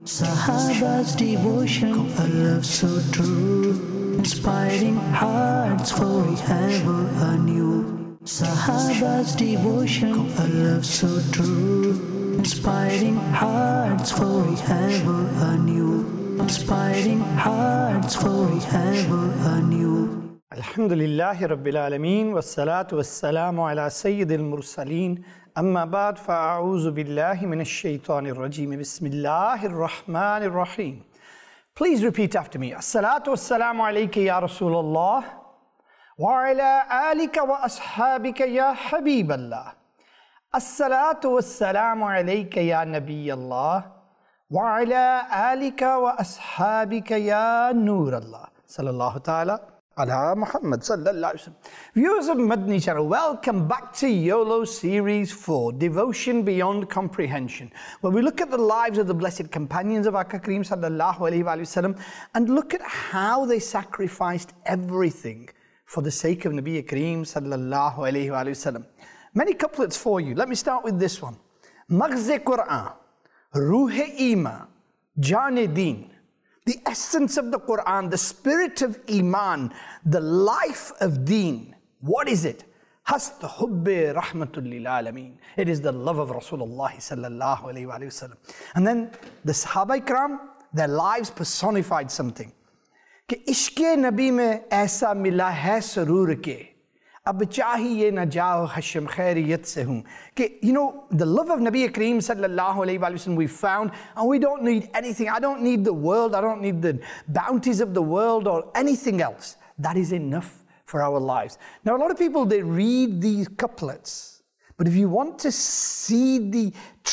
Sahaba's devotion, a love so true, inspiring hearts forever anew. Sahaba's devotion, a love so true, inspiring hearts forever anew. Inspiring hearts forever anew. Alhamdulillahi Rabbil Alameen, wassalatu wassalamu ala Sayyidil Mursaleen, amma ba'd, fa'a'uzu billahi minash shaitanir rajeem, bismillahir rahmanir rahim. Please repeat after me. As-salatu wassalamu alayka ya Rasulullah, wa ala alika wa ashabika ya Habiballah. As-salatu wassalamu alayka ya Nabiyallah, wa ala alika wa ashabika ya Nurallah. Sallallahu ta'ala ala Muhammad sallallahu alaihi wasallam. Viewers of Madani Channel, welcome back to YOLO Series 4, Devotion Beyond Comprehension, where we look at the lives of the blessed companions of Aka Kareem sallallahu alaihi wasallam and look at how they sacrificed everything for the sake of Nabi Kareem sallallahu alaihi wasallam. Many couplets for you. Let me start with this one. Maghz Quran, Ruh Iman, Jaan Deen. The essence of the Quran, the spirit of Iman, the life of Deen. What is it? Hast hubbi rahmatul lil alameen. It is the love of Rasulullah sallallahu alayhi wa sallam. And then the Sahaba Ikram, their lives personified something. Ki ishke Nabi mein aisa mila hai surur ke, ab chahiye na jao hashim khairiyat se hoon. You know, the love of Nabi Kareem sallallahu alayhi wa sallam we found, and we don't need anything. I don't need the world. I don't need the bounties of the world or anything else. That is enough for our lives. Now, a lot of people, they read these couplets, but if you want to see the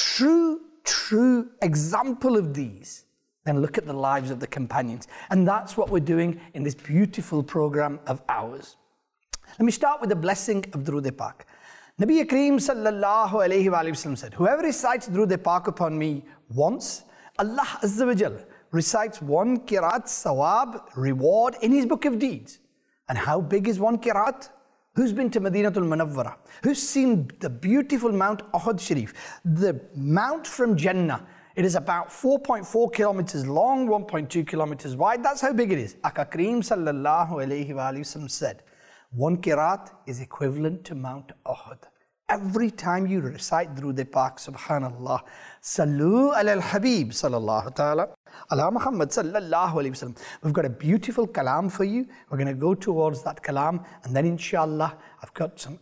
true example of these, then look at the lives of the companions. And that's what we're doing in this beautiful program of ours. Let me start with the blessing of Durood Pak. Nabi Kareem sallallahu alayhi wa sallam said, whoever recites Durood Pak upon me once, Allah Azza wa Jal recites one qiraat sawab, reward in his book of deeds. And how big is one qiraat? Who's been to Madinatul Munawwara? Who's seen the beautiful Mount Uhud Sharif? The mount from Jannah. It is about 4.4 kilometers long, 1.2 kilometers wide. That's how big it is. Aka Kareem sallallahu alayhi wa sallam said, one qiraat is equivalent to Mount Uhud. Every time you recite Durood Pak, subhanallah, Sallu ala al-Habib sallallahu ta'ala ala Muhammad sallallahu alayhi wa sallam. We've got a beautiful kalam for you. We're going to go towards that kalam, and then inshallah I've got some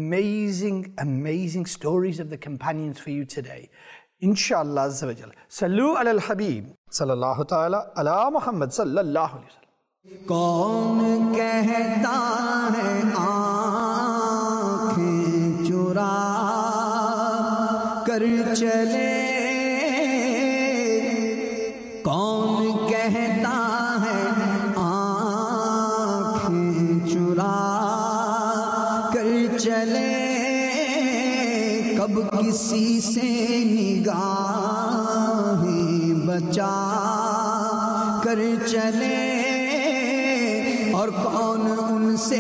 amazing stories of the companions for you today. Inshallah azza wa jal. Sallu ala al-Habib sallallahu ta'ala ala Muhammad sallallahu alayhi wa sallam. کون کہتا ہے آنکھیں چرا کر چلے کون کہتا ہے آنکھیں چرا کر چلے کب کسی سے نگاہیں بچا کر چلے اور کون ان سے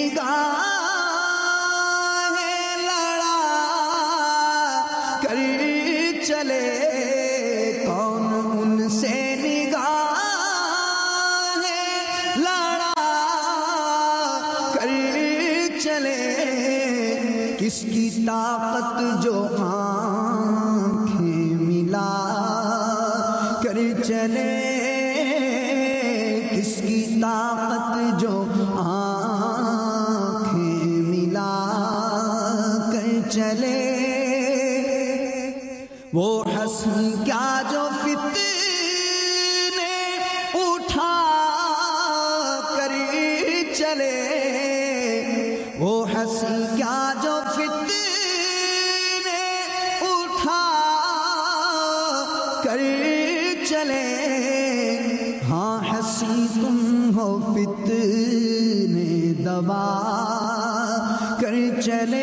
نگاہیں لڑا کر چلے کون ان سے نگاہیں لڑا کر چلے کس کی طاقت جو آنکھیں ملا کر چلے کس کی طاقت جو آنکھیں ملا کر چلے وہ حسن کیا جو فتنے اٹھا کر چلے وہ حسن کیا جو فتنے اٹھا کر چلے ہاں حسین تم ہو فتنے دبا کر چلے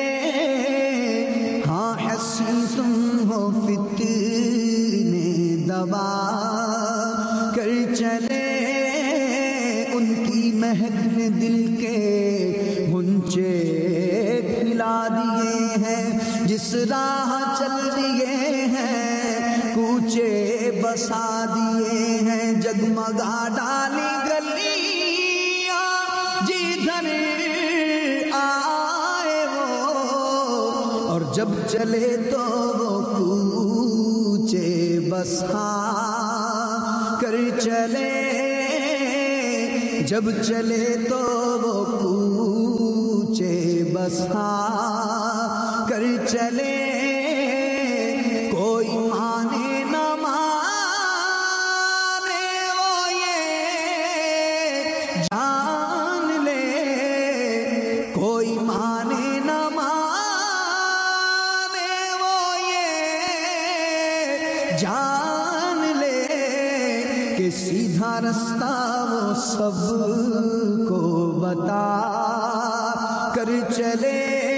ہاں حسین تم ہو فتنے دبا کر چلے ان کی مہک نے دل کے غنچے پھیلا دیے ہیں جس راہ چل دیے ہیں کوچے بسا دیے ہیں جگمگا ڈالی گلیاں جدھر آئے وہ، اور جب چلے تو وہ کوچے بسا کر چلے، جب چلے تو وہ کوچے بسا کر چلے، کوئی مانے نہ مانے وہ یہ جان لے، کوئی مانے نہ مانے وہ یہ جان لے کہ سیدھا رستہ وہ سب کو بتا کر چلے،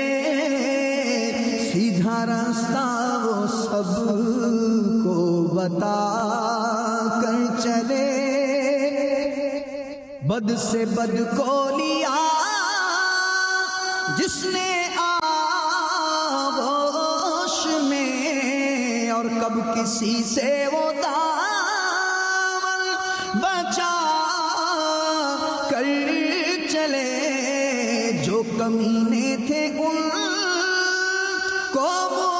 سیدھا راستہ وہ سب کو بتا کر چلے، بد سے بد کو لیا جس نے آغوش میں، اور کب کسی سے وہ دامن بچا کر چلے، جو کمینے تھے ان کو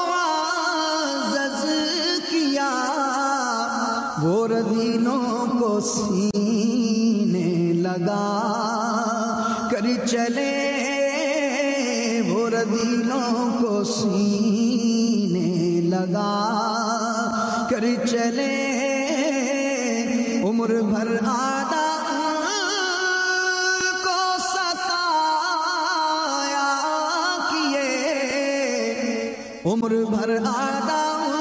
معزز کیا، وہ رذیلوں کو سینے لگا کر چلے، وہ رذیلوں کو سینے لگا کر چلے، عمر بھر آدھا کو ستایا کیے، عمر بھر آدھا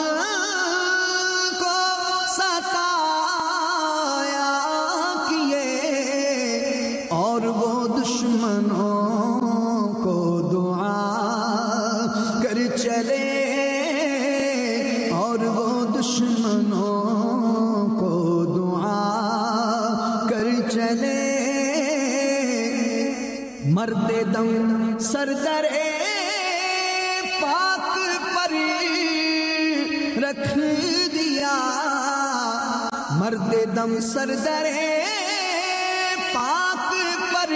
کو ستایا کیے، اور وہ دشمنوں کو دعا کر چلے، اور وہ دشمنوں کو دعا کر چلے، مرد دم سردرے پاک پر رکھ دیا، مرد دم سردرے پاک پر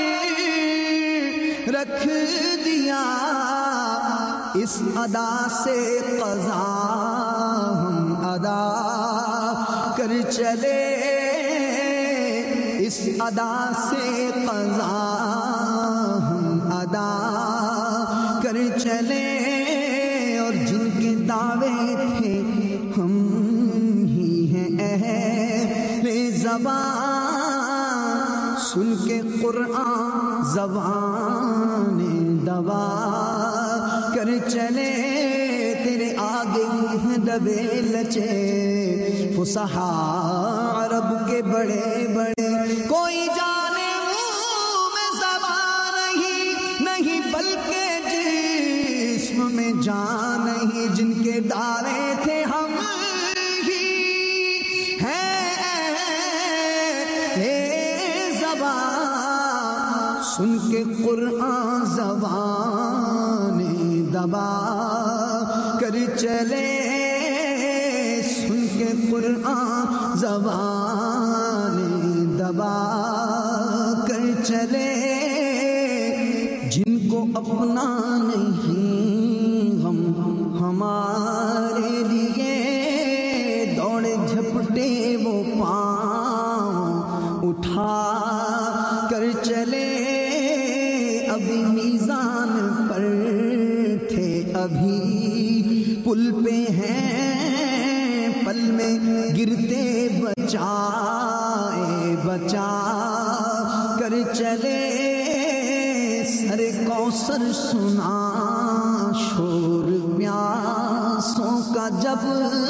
رکھ دیا، اس ادا سے قضا ہم ادا کر چلے، اس ادا سے قضا ہم ادا کر چلے، اور جن کے دعوے تھے ہم ہی ہیں اہل زبان، سن کے قرآن زبان دبا کر چلے، تیرے آگے ہیں دبے لچے فصحاء عرب کے بڑے بڑے، کوئی جانے منہ میں زبان نہیں بلکہ جسم میں جان نہیں، جن کے دعوے تھے ہم ہی ہیں زبان، سن کے قرآن زبان دبا کر چلے، سن کے قرآن زبان دبا کر چلے، جن کو اپنا نہیں غم ہمارے لیے، دوڑے جھپٹے وہ پاؤں اٹھا کر چلے، ابھی میزان پر تھے ابھی پل پہ ہیں، پل میں گرتے بچائے بچا کر چلے، سر کوثر سنا شور پیاسوں کا جب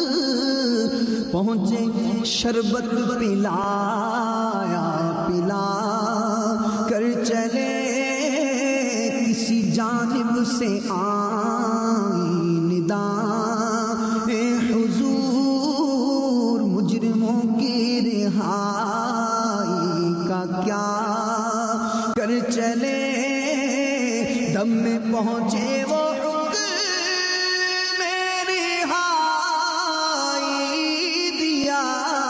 پہنچے، شربت پلایا پلا کر چلے، کسی جانب سے آئی ندا اے حضور، مجرموں کی رہائی کا کیا کر چلے، دم میں پہنچے وہ حکم میں رہائی دیا،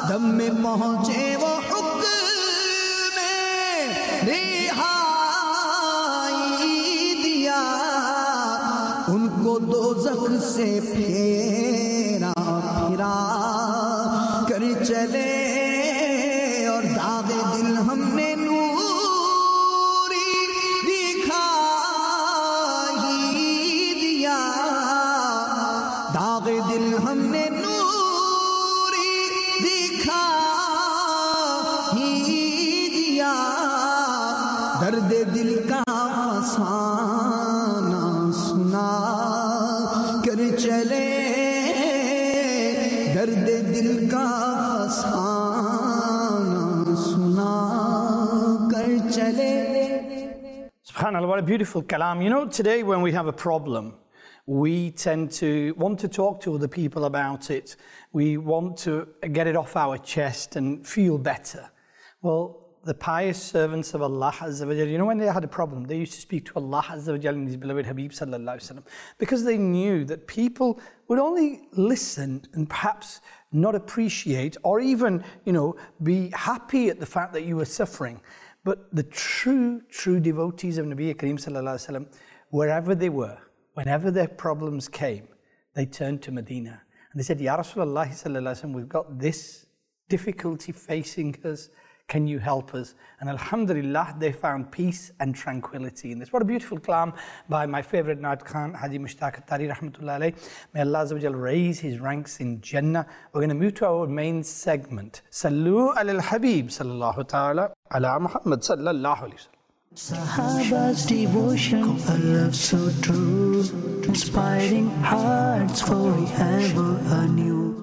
दम में पहुंचे वो हुक्म में रिहाई दिया, उनको दोज़ख से फेरा फिरा कर चले और दागे दिल हमने नूरी दिखाई दिया, दागे दिल हमने नूरी दिखाई दिया, दर्द दिल का फसाना सुना कर चले, दर्द दिल का फसाना सुना कर चले। SubhanAllah, what a beautiful kalam. You know, today when we have a problem, we tend to want to talk to other people about it. We want to get it off our chest and feel better. Well, the pious servants of Allah Azza wa Jal, you know, when they had a problem, they used to speak to Allah Azza wa Jal and His beloved Habib Sallallahu Alaihi Wasallam, because they knew that people would only listen and perhaps not appreciate or even, you know, be happy at the fact that you were suffering. But the true devotees of Nabi Kareem Sallallahu Alaihi Wasallam, wherever they were, whenever their problems came, they turned to Medina and they said, Ya Rasulullah Sallallahu Alaihi Wasallam, we've got this difficulty facing us. Can you help us? And alhamdulillah, they found peace and tranquility in this. What a beautiful kalam by my favorite Naat Khan, Haji Mushtaq Attari Rahmatullah Alayh. May Allah Azza wa Jal raise his ranks in Jannah. We're going to move to our main segment. Sallu ala al-Habib sallallahu ta'ala ala Muhammad sallallahu alayhi wa sallam. Sahaba's devotion, a love so true, inspiring hearts forever anew.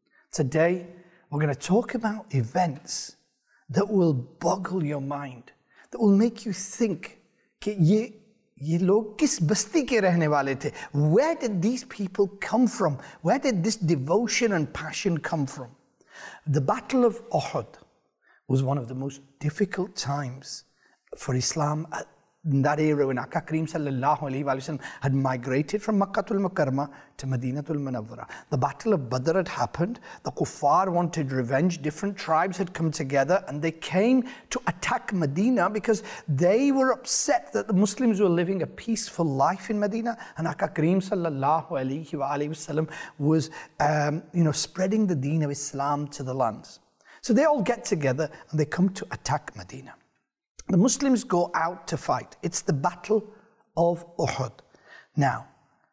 Today, we're going to talk about events that will boggle your mind, that will make you think, ye log kis basti ke rehne wale the? Where did these people come from? Where did this devotion and passion come from? The Battle of Uhud was one of the most difficult times for Islam in that era when Aka Kareem Sallallahu Alaihi Wasallam had migrated from Makkatul Mukarramah to Madinatul Munawwara. The Battle of Badr had happened. The Kuffar wanted revenge. Different tribes had come together and they came to attack Medina because they were upset that the Muslims were living a peaceful life in Medina, and Aka Kareem Sallallahu Alaihi Wasallam was spreading the deen of Islam to the lands. So they all get together and they come to attack Medina. The Muslims go out to fight. It's the Battle of Uhud. Now,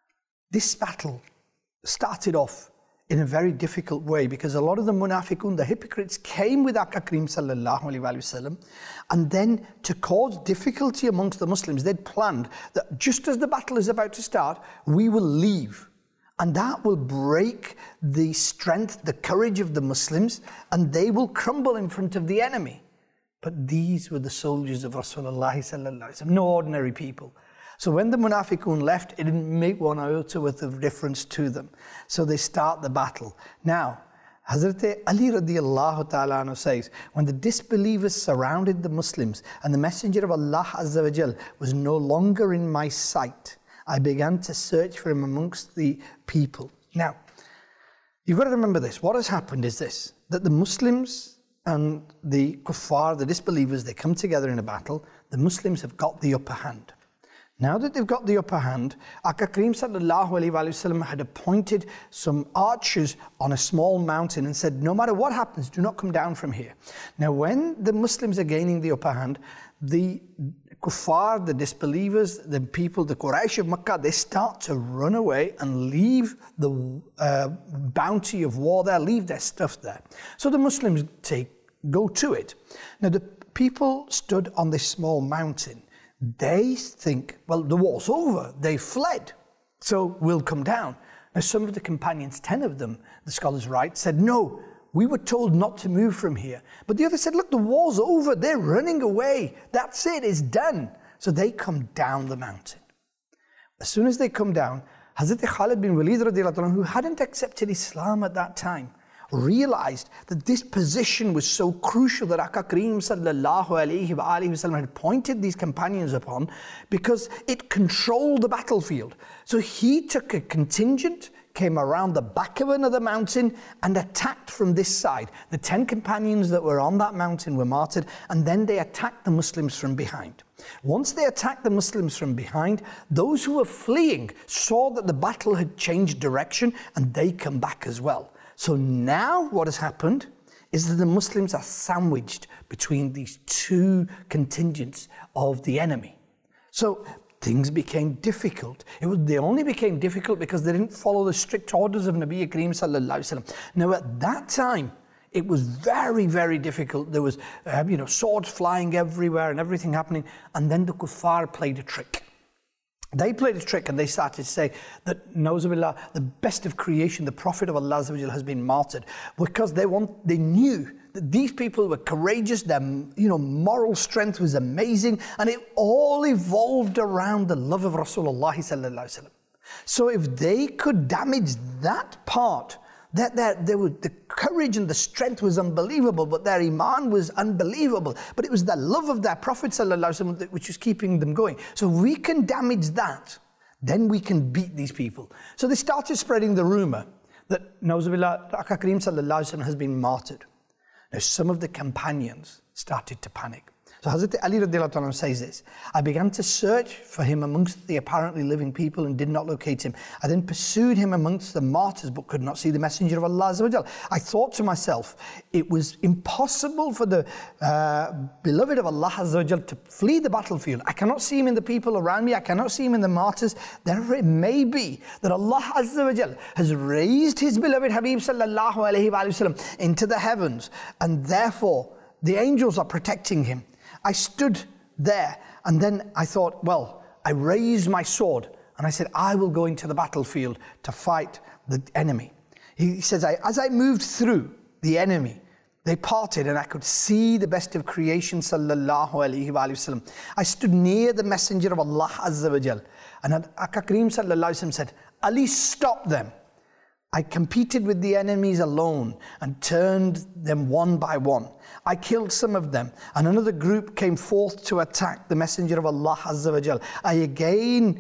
this battle started off in a very difficult way because a lot of the munafiqun, the hypocrites, came with Aka Kareem Sallallahu Alaihi Wasallam, and then to cause difficulty amongst the Muslims, they'd planned that just as the battle is about to start, we will leave. And that will break the strength, the courage of the Muslims, and they will crumble in front of the enemy. But these were the soldiers of Rasulullah Sallallahu Alaihi Wasallam, no ordinary people. So when the munafiqun left, it didn't make one iota worth of difference to them. So they start the battle. Now, Hazrat Ali radiallahu ta'ala anhu says, when the disbelievers surrounded the Muslims and the Messenger of Allah Azza wa Jal was no longer in my sight, I began to search for him amongst the people. Now, you've got to remember this. What has happened is this, that the Muslims and the kuffar, the disbelievers, they come together in a battle. The Muslims have got the upper hand. Now that they've got the upper hand, Aka Kareem Sallallahu Alaihi Wasallam had appointed some archers on a small mountain and said, no matter what happens, do not come down from here. Now when the Muslims are gaining the upper hand, the kuffar, the disbelievers, the people, the Quraysh of Makkah, they start to run away and leave the bounty of war there, leave their stuff there. So the Muslims go to it. Now the people stood on this small mountain. They think, well, the war's over. They fled, so we'll come down. Now some of the companions, 10 of them, the scholars write, said, no, we were told not to move from here. But the others said, look, the war's over. They're running away. That's it, it's done. So they come down the mountain. As soon as they come down, Hazrat Khalid bin Walid radiallahu anhu, who hadn't accepted Islam at that time, realized that this position was so crucial that Aka Kareem Sallallahu Alaihi Wasallam had pointed these companions upon, because it controlled the battlefield. So he took a contingent, came around the back of another mountain and attacked from this side. The 10 companions that were on that mountain were martyred, and then they attacked the Muslims from behind. Once they attacked the Muslims from behind, those who were fleeing saw that the battle had changed direction, and they come back as well. So now what has happened is that the Muslims are sandwiched between these two contingents of the enemy. So things became difficult. They only became difficult because they didn't follow the strict orders of Nabi Kareem sallallahu alaihi wasallam. Now at that time, it was very, very difficult. There was, swords flying everywhere and everything happening. And then the kuffar played a trick. They played a trick and they started to say that, Nauzubillah, the best of creation, the Prophet of Allah has been martyred, because they knew that these people were courageous, their moral strength was amazing, and it all evolved around the love of Rasulullah sallallahu alaihi wasallam. So if they could damage that part, the courage and the strength was unbelievable, but their iman was unbelievable. But it was the love of their Prophet ﷺ which was keeping them going. So if we can damage that, then we can beat these people. So they started spreading the rumor that Nauzubillah, Aka Kareem ﷺ has been martyred. Now some of the companions started to panic. So Hazrat Ali radiallahu anhu says this: I began to search for him amongst the apparently living people and did not locate him. I then pursued him amongst the martyrs but could not see the Messenger of Allah Azza wa Jal. I thought to myself, it was impossible for the beloved of Allah Azza wa Jal to flee the battlefield. I cannot see him in the people around me. I cannot see him in the martyrs. Therefore it may be that Allah Azza wa Jal has raised his beloved Habib sallallahu alayhi wa sallam into the heavens, and therefore the angels are protecting him. I stood there and then I thought, well, I raised my sword and I said, I will go into the battlefield to fight the enemy. He says, as I moved through the enemy, they parted and I could see the best of creation sallallahu alaihi wasallam. I stood near the Messenger of Allah Azza wa Jal, and Aka Kareem sallallahu alaihi wasallam said, Ali, stop them. I competed with the enemies alone and turned them one by one. I killed some of them, and another group came forth to attack the Messenger of Allah Azza wa Jal. I again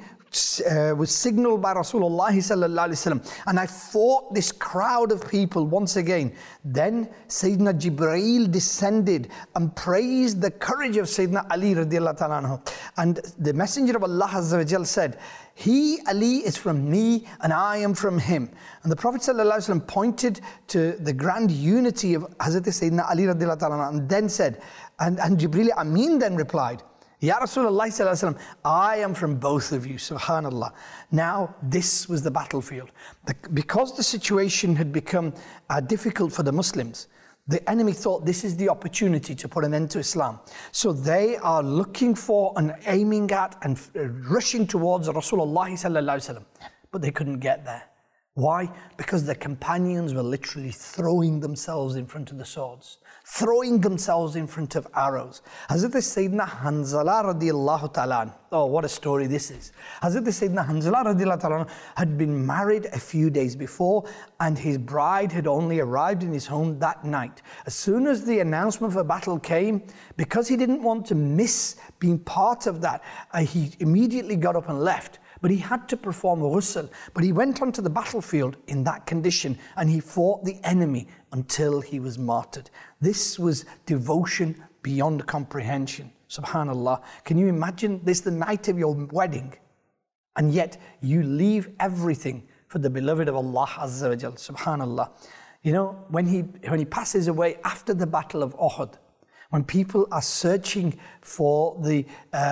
was signaled by Rasulullah sallallahu alaihi wasallam, and I fought this crowd of people once again. Then Sayyidina Jibreel descended and praised the courage of Sayyidina Ali radiallahu ta'ala anhu. And the Messenger of Allah Azza wa Jal said, he, Ali, is from me and I am from him. And the Prophet ﷺ pointed to the grand unity of Hazrat Sayyidina Ali radiallahu ta'ala and then said, and Jibreel Amin then replied, Ya Rasulullah ﷺ, I am from both of you, subhanallah. Now this was the battlefield. Because the situation had become difficult for the Muslims, the enemy thought this is the opportunity to put an end to Islam. So they are looking for and aiming at and rushing towards Rasulullah sallallahu alaihi wasallam. But they couldn't get there. Why? Because the companions were literally throwing themselves in front of the swords, throwing themselves in front of arrows. Hazrat Sayyidina Hanzala radiallahu ta'ala, oh what a story this is. Hazrat Sayyidina Hanzala radiallahu ta'ala had been married a few days before, and his bride had only arrived in his home that night. As soon as the announcement of a battle came, because he didn't want to miss being part of that, he immediately got up and left. But he had to perform ghusl. But he went onto the battlefield in that condition and he fought the enemy until he was martyred. This was devotion beyond comprehension. Subhanallah. Can you imagine this the night of your wedding? And yet you leave everything for the beloved of Allah Azza wa Jal. Subhanallah. You know, when he passes away after the battle of Uhud, when people are searching for the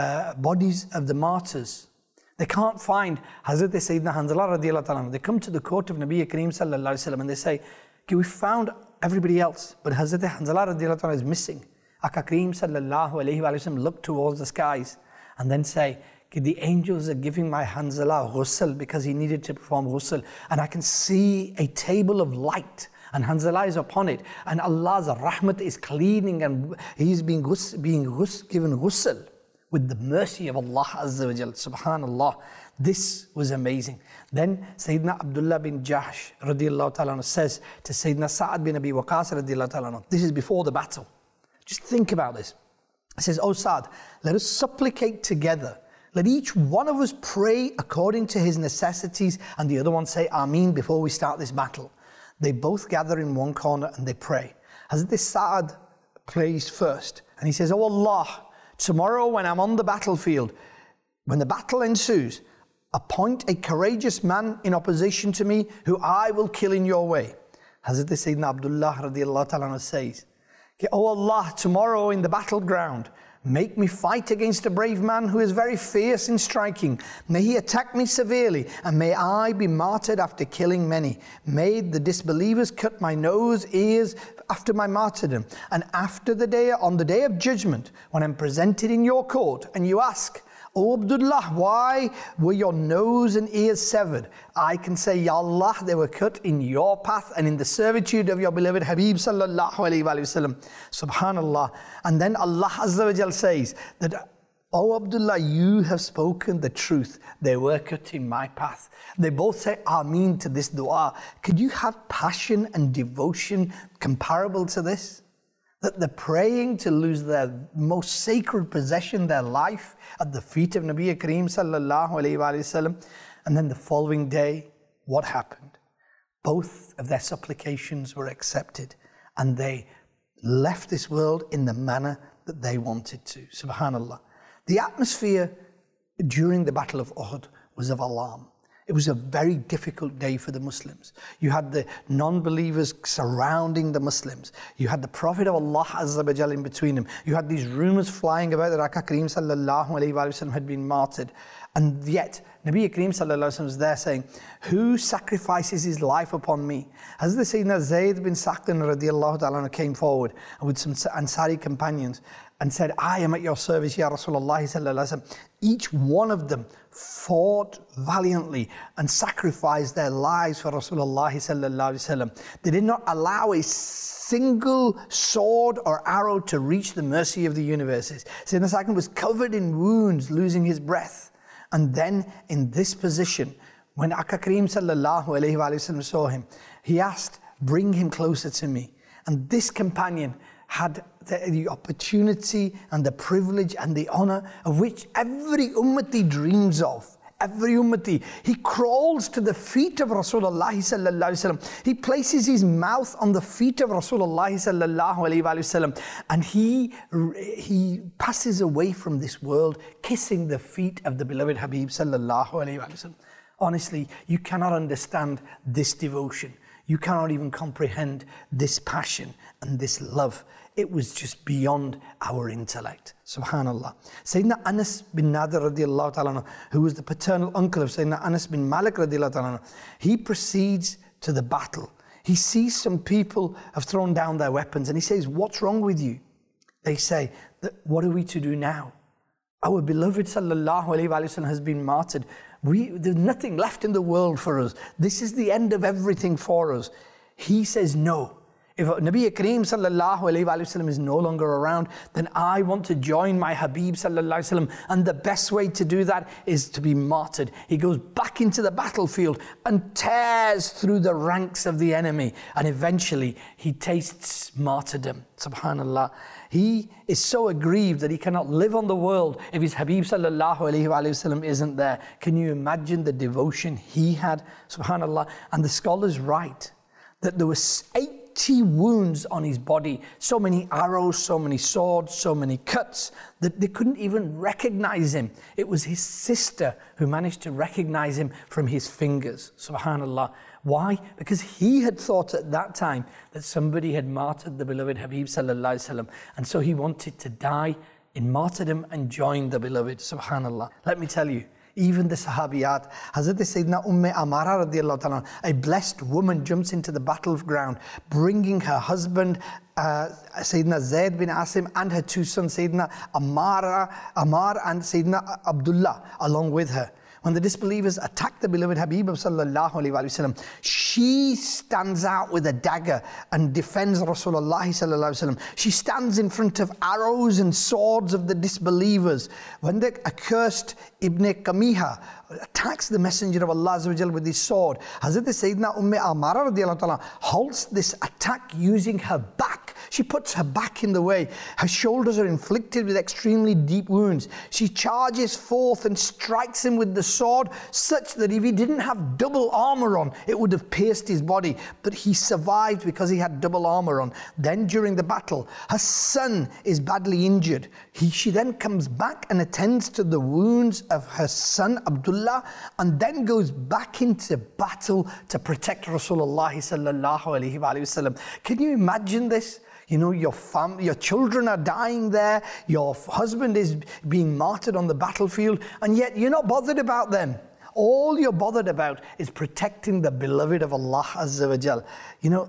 bodies of the martyrs, they can't find Hazrat Sayyidina Hanzala radiallahu ta'ala. They come to the court of Nabi Kareem sallallahu alaihi wasallam and they say, okay, we found everybody else, but Hazrat Hanzala radiallahu ta'ala is missing. Aka Kareem sallallahu alaihi wasallam look towards the skies and then say, okay, the angels are giving my Hanzala ghusl because he needed to perform ghusl, and I can see a table of light and Hanzala is upon it, and Allah's rahmat is cleaning and he's being given ghusl with the mercy of Allah Azza wa Jal. Subhanallah. This was amazing. Then Sayyidina Abdullah bin Jahsh radiallahu ta'ala says to Sayyidina Sa'ad bin Abi Waqas radiallahu ta'ala, this is before the battle. Just think about this. He says, oh Sa'ad, let us supplicate together. Let each one of us pray according to his necessities, and the other one say Ameen before we start this battle. They both gather in one corner and they pray. Hazrat Sa'ad prays first, and he says, "Oh Allah, tomorrow when I'm on the battlefield, when the battle ensues, appoint a courageous man in opposition to me who I will kill in your way." Hazrat Sayyidina Abdullah radiallahu ta'ala says, "Oh Allah, tomorrow in the battleground, make me fight against a brave man who is very fierce in striking. May he attack me severely, and may I be martyred after killing many. May the disbelievers cut my nose, ears after my martyrdom. And on the day of judgment, when I'm presented in your court, and you ask, 'Oh Abdullah, why were your nose and ears severed?' I can say, 'Ya Allah, they were cut in your path and in the servitude of your beloved Habib sallallahu alayhi wa sallam.'" Subhanallah. And then Allah Azza wa Jal says that, "Oh Abdullah, you have spoken the truth. They were cut in my path." They both say Ameen to this dua. Could you have passion and devotion comparable to this? That they're praying to lose their most sacred possession, their life, at the feet of Nabi Kareem sallallahu alayhi wa sallam. And then the following day, what happened? Both of their supplications were accepted, and they left this world in the manner that they wanted to. Subhanallah. The atmosphere during the Battle of Uhud was of alarm. It was a very difficult day for the Muslims. You had the non-believers surrounding the Muslims. You had the Prophet of Allah Azza wa Jal in between them. You had these rumors flying about that Aka Kareem sallallahu alayhi wa sallam had been martyred. And yet, Nabi Kareem sallallahu alayhi wa sallam was there saying, "Who sacrifices his life upon me?" As the Sayyidina Zayd bin Saqin radiallahu ta'ala came forward with some Ansari companions and said, "I am at your service, Ya Rasulullah sallallahu alayhi wa sallam." Each one of them fought valiantly and sacrificed their lives for Rasulullah sallallahu alayhi wa sallam. They did not allow a single sword or arrow to reach the mercy of the universes. Sayyidina Saqin was covered in wounds, losing his breath. And then in this position, when Aka Kareem sallallahu alayhi wa sallam saw him, he asked, "Bring him closer to me." And this companion had the opportunity and the privilege and the honor of which every ummati dreams of. Every ummati. He crawls to the feet of Rasulullah sallallahu alayhi wa sallam. He places his mouth on the feet of Rasulullah sallallahu alayhi wa sallam, and he passes away from this world kissing the feet of the beloved Habib sallallahu alayhi wa sallam. Honestly, you cannot understand this devotion. You cannot even comprehend this passion and this love. It was just beyond our intellect. Subhanallah. Sayyidina Anas bin Nadir radiallahu ta'ala, who was the paternal uncle of Sayyidina Anas bin Malik radiallahu ta'ala, he proceeds to the battle. He sees some people have thrown down their weapons and he says, "What's wrong with you?" They say, "What are we to do now? Our beloved sallallahu alayhi wa sallam has been martyred. There's nothing left in the world for us. This is the end of everything for us." He says, "No. If Nabi Kareem sallallahu alayhi wa sallam is no longer around, then I want to join my Habib sallallahu alayhi wa sallam, and the best way to do that is to be martyred." He goes back into the battlefield and tears through the ranks of the enemy, and eventually he tastes martyrdom. Subhanallah. He is so aggrieved that he cannot live on the world if his Habib sallallahu alayhi wa sallam isn't there. Can you imagine the devotion he had? Subhanallah. And the scholars write that there were 80 wounds on his body, so many arrows, so many swords, so many cuts, that they couldn't even recognize him. It was his sister who managed to recognize him from his fingers. Subhanallah. Why? Because he had thought at that time that somebody had martyred the beloved Habib sallallahu alaihi wasallam, and so he wanted to die in martyrdom and join the beloved. Subhanallah. Let me tell you, even the Sahabiyat, Hazrat Sayyidina Amara radiallahu ta'ala, a blessed woman, jumps into the battleground, bringing her husband, Sayyidina Zayd bin Asim, and her two sons, Sayyidina Ammar and Sayyidina Abdullah, along with her. When the disbelievers attack the beloved Habib sallallahu alayhi wa sallam, she stands out with a dagger and defends Rasulullah sallallahu alayhi wa sallam. She stands in front of arrows and swords of the disbelievers. When the accursed Ibn Qamiha attacks the Messenger of Allah Azza wa Jal with his sword, Hazrat Sayyidina Amara radiallahu ta'ala halts this attack using her back. She puts her back in the way. Her shoulders are inflicted with extremely deep wounds. She charges forth and strikes him with the sword, such that if he didn't have double armor on, it would have pierced his body. But he survived because he had double armor on. Then during the battle, her son is badly injured. She then comes back and attends to the wounds of her son Abdullah, and then goes back into battle to protect Rasulullah sallallahu alaihi wasallam. Can you imagine this? You know, your children are dying there, your husband is being martyred on the battlefield, and yet you're not bothered about them. All you're bothered about is protecting the beloved of Allah Azza wa Jal. You know,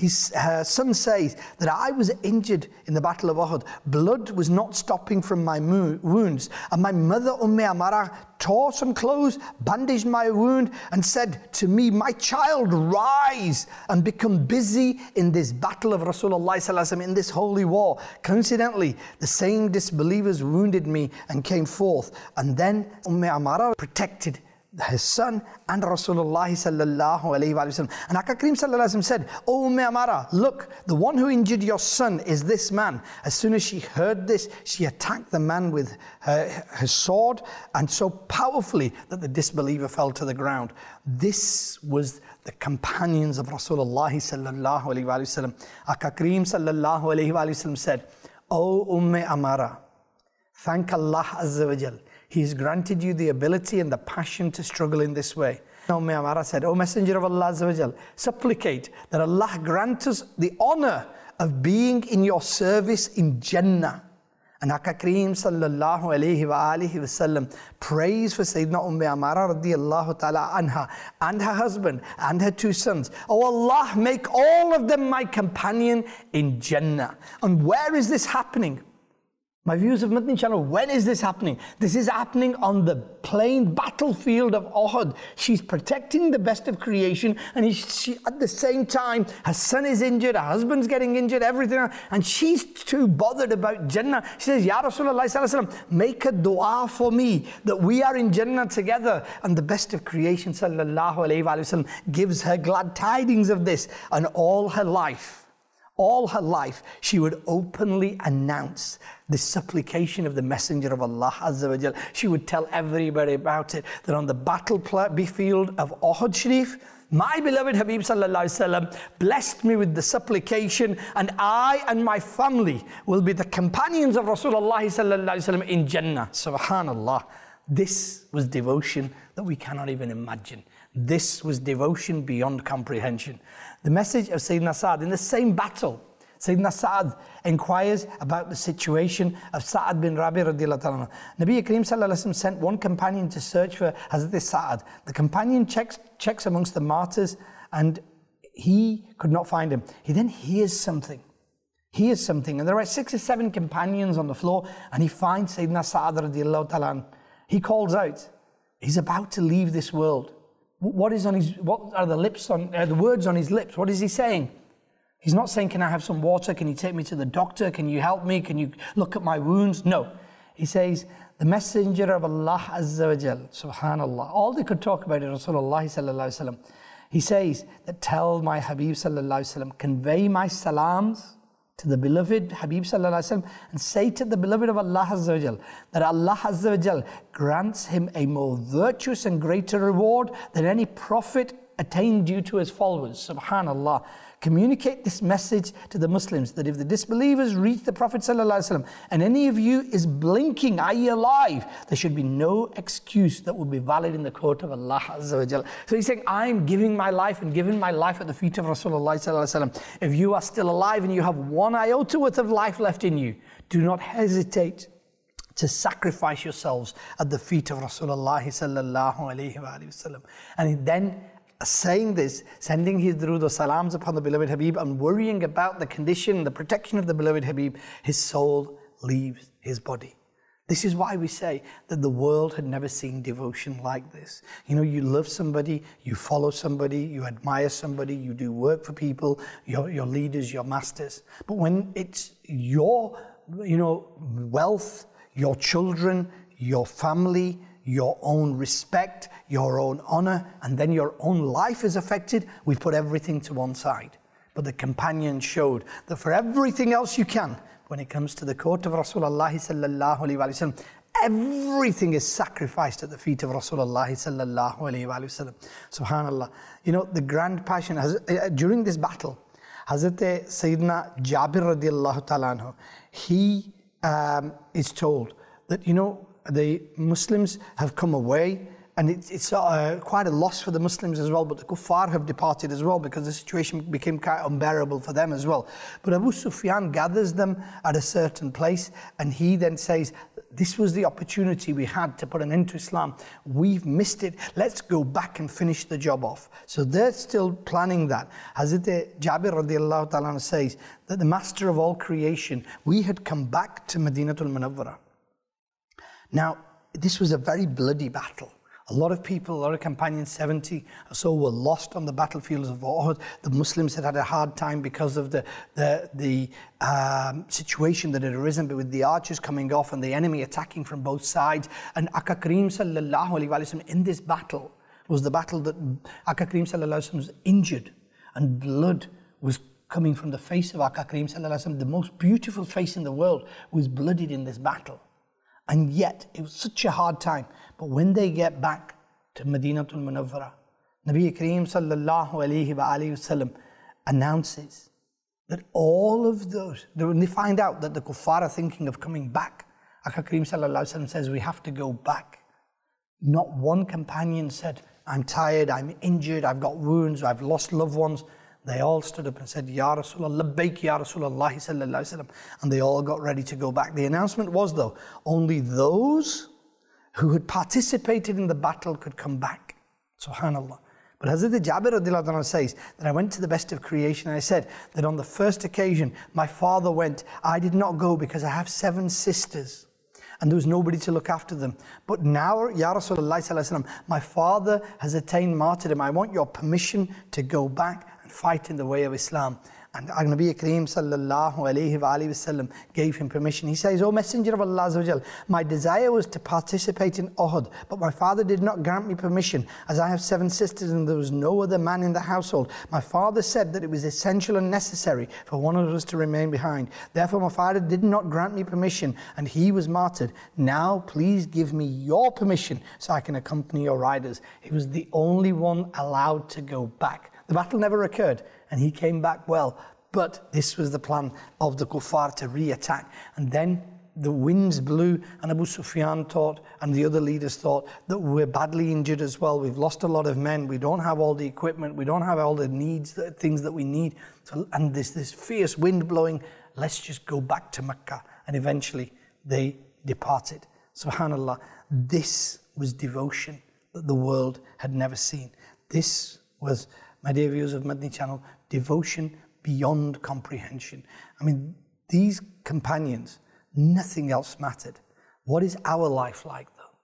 her son says that I was injured in the Battle of Uhud. Blood was not stopping from my wounds. And my mother Amara tore some clothes, bandaged my wound, and said to me, my child, rise and become busy in this battle of Rasulullah sallallahu alaihi wasallam, in this holy war. Coincidentally, the same disbelievers wounded me and came forth. And then Amara protected his son and Rasulullah sallallahu alayhi wa sallam. And Aka Kareem sallallahu alayhi wa sallam said, "O Amara, look, the one who injured your son is this man." As soon as she heard this, she attacked the man with her sword, and so powerfully that the disbeliever fell to the ground. This was the companions of Rasulullah sallallahu alayhi wa sallam. Aka Kareem sallallahu alayhi wa sallam said, "O Amara, thank Allah Azza wa Jal. He has granted you the ability and the passion to struggle in this way." Amara said, "O Messenger of Allah Azza wa Jal, supplicate that Allah grant us the honor of being in your service in Jannah." And Aka Kareem sallallahu alayhi wa alihi wa sallam prays for Sayyidina Amara radiyallahu ta'ala anha and her husband and her two sons. "Oh Allah, make all of them my companion in Jannah." And where is this happening? My viewers of Madani channel, when is this happening? This is happening on the plain battlefield of Uhud. She's protecting the best of creation, and she, at the same time, her son is injured, her husband's getting injured, everything, and she's too bothered about Jannah. She says, "Ya Rasulullah sallallahu alaihi wasallam, make a dua for me that we are in Jannah together." And the best of creation sallallahu alaihi wasallam gives her glad tidings of this, and all her life, she would openly announce the supplication of the Messenger of Allah Azza wa Jal. She would tell everybody about it, that on the battlefield of Uhud Sharif, my beloved Habib sallallahu alaihi wasallam blessed me with the supplication, and I and my family will be the companions of Rasulullah sallallahu alaihi wasallam in Jannah. Subhanallah. This was devotion that we cannot even imagine. This was devotion beyond comprehension. The message of Sayyidina Sa'ad in the same battle, Sayyidina Sa'ad inquires about the situation of Sa'ad bin Rabi radiyallahu ta'ala. Nabi Kareem sallallahu alaihi wasallam sent one companion to search for Hazrat Sa'ad. The companion checks amongst the martyrs, and he could not find him. He then hears something, and there are 6 or 7 companions on the floor, and he finds Sayyidina Sa'ad radiyallahu ta'ala. He calls out. He's about to leave this world. What are the words on his lips? What is he saying? He's not saying, "Can I have some water? Can you take me to the doctor? Can you help me? Can you look at my wounds?" No. He says, "The Messenger of Allah Azza wa Jal," subhanallah. All they could talk about is Rasulullah sallallahu alaihi wasallam. He says that, "Tell my Habib sallallahu alaihi wasallam, convey my salams to the beloved Habib sallallahu alaihi wasallam, and say to the beloved of Allah Azza wa Jal that Allah Azza wa Jal grants him a more virtuous and greater reward than any prophet attained due to his followers." Subhanallah. Communicate this message to the Muslims, that if the disbelievers reach the Prophet ﷺ and any of you is blinking, i.e. alive, there should be no excuse that will be valid in the court of Allah Azza wa Jal. So he's saying, I'm giving my life and giving my life at the feet of Rasulullah ﷺ. If you are still alive and you have one iota worth of life left in you, do not hesitate to sacrifice yourselves at the feet of Rasulullah sallallahu alayhi wa sallam. And then, saying this, sending his durood or salams upon the beloved Habib, and worrying about the condition, the protection of the beloved Habib, his soul leaves his body. This is why we say that the world had never seen devotion like this. You know, you love somebody, you follow somebody, you admire somebody, you do work for people, your leaders, your masters. But when it's your, wealth, your children, your family, your own respect, your own honor, and then your own life is affected, we put everything to one side. But the companions showed that for everything else you can, when it comes to the court of Rasulullah sallallahu alaihi wasallam, everything is sacrificed at the feet of Rasulullah sallallahu alaihi wasallam. Subhanallah. You know, the grand passion, during this battle, Hazrat Sayyidina Jabir radiallahu ta'ala anhu, he is told that, you know, the Muslims have come away, and it's quite a loss for the Muslims as well, but the kuffar have departed as well because the situation became quite unbearable for them as well. But Abu Sufyan gathers them at a certain place, and he then says, this was the opportunity we had to put an end to Islam. We've missed it. Let's go back and finish the job off. So they're still planning that. Hazrat Jabir radiallahu ta'ala says that the master of all creation, we had come back to Madinatul Munawwarah. Now, this was a very bloody battle. A lot of people, a lot of companions, 70 or so, were lost on the battlefields of Uhud. The Muslims had a hard time because of the situation that had arisen with the archers coming off and the enemy attacking from both sides. And Aka Kareem sallallahu alaihi wasallam in this battle was the battle that Aka Kareem sallallahu alaihi wasallam was injured, and blood was coming from the face of Aka Kareem sallallahu alaihi wasallam. The most beautiful face in the world was bloodied in this battle. And yet, it was such a hard time. But when they get back to Madinatul Munawwarah, Nabi Kareem sallallahu alayhi wa sallam announces that all of those, when they find out that the kuffar are thinking of coming back, Aka Kareem sallallahu alayhi wa sallam says, we have to go back. Not one companion said, I'm tired, I'm injured, I've got wounds, I've lost loved ones. They all stood up and said, Ya Rasulullah, labbaik Ya Rasulullah sallallahu alayhi wa sallam. And they all got ready to go back. The announcement was, though, only those who had participated in the battle could come back. Subhanallah. But Hazrat Jabir radiallahu anhu says that I went to the best of creation, and I said that on the first occasion my father went. I did not go because I have 7 sisters and there was nobody to look after them. But now, Ya Rasulullah sallallahu alayhi wa sallam, my father has attained martyrdom. I want your permission to go back and fight in the way of Islam. And Nabi Kareem sallallahu alayhi wa sallam gave him permission. He says, O Messenger of Allah Azza wa Jal, my desire was to participate in Uhud, but my father did not grant me permission, as I have 7 sisters and there was no other man in the household. My father said that it was essential and necessary for one of us to remain behind. Therefore my father did not grant me permission, and he was martyred. Now please give me your permission so I can accompany your riders. He was the only one allowed to go back. The battle never occurred, and he came back well. But this was the plan of the kuffar, to re-attack. And then the winds blew, and Abu Sufyan thought, and the other leaders thought, that we're badly injured as well. We've lost a lot of men. We don't have all the equipment. We don't have all the needs, the things that we need. So, and there's this fierce wind blowing. Let's just go back to Mecca. And eventually they departed. Subhanallah. This was devotion that the world had never seen. This was, my dear viewers of Madani Channel, devotion beyond comprehension. I mean, these companions, nothing else mattered. What is our life like, though?